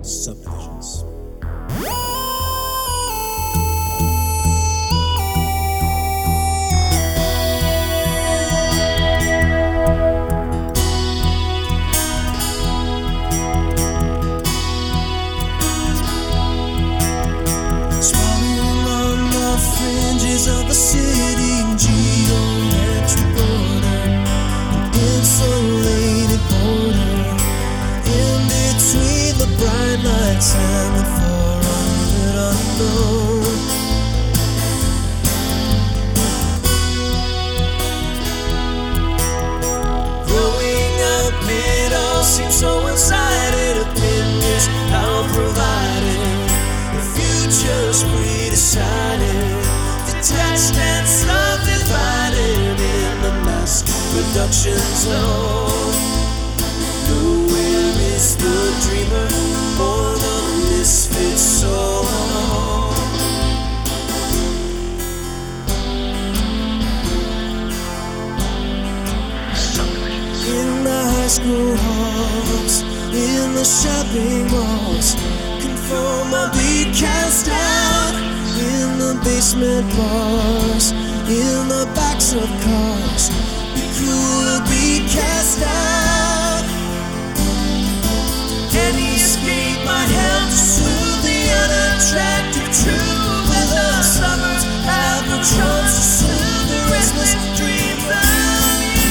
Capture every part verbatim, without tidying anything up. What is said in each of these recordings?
Subdivisions. Swarming on the fringes of a city geometric border, an insulated border, in between the bright lights and the four hundred unknown. Growing up, it all seems so one-sided. Opinions outprovided, the future's pre-decided, detached and subdivided in the mass production zone. Nowhere is the dreamer or the misfit soul. In the high school halls, in the shopping malls, conform or be cast out. In the basement bars, in the backs of cars, be cruel or be cast out. Any escape might help to soothe the unattractive truth, where the suburbs have no chance to soothe the restless dreams of you.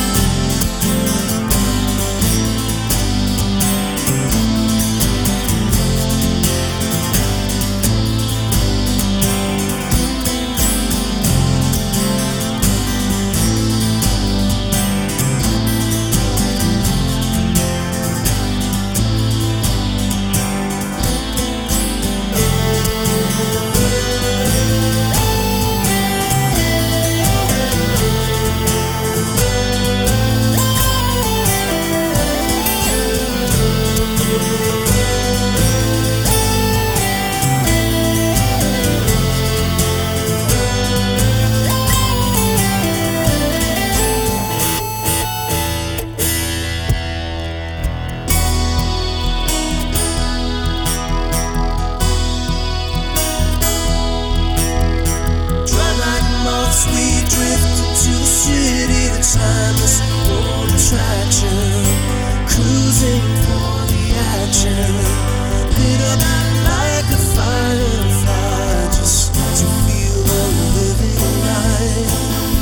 We drift to the city, the timeless road attraction, cruising for the action, lit up like a firefly, just to feel the living life.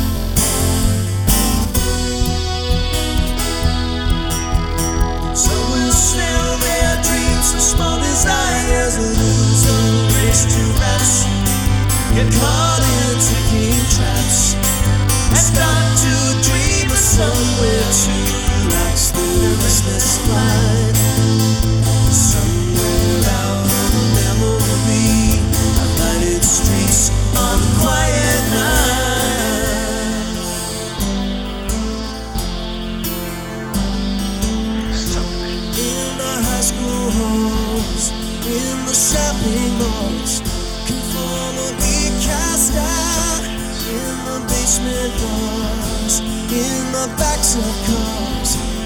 So we'll sell their dreams for small desires, lose a race to rest, get caught in ticking traps, and start to dream of somewhere to relax their restless mind. Somewhere out of the memory of lighted streets on a quiet night. In the high school halls, in the shopping malls, conform or be cast out. In the basement bars, in the backs of cars,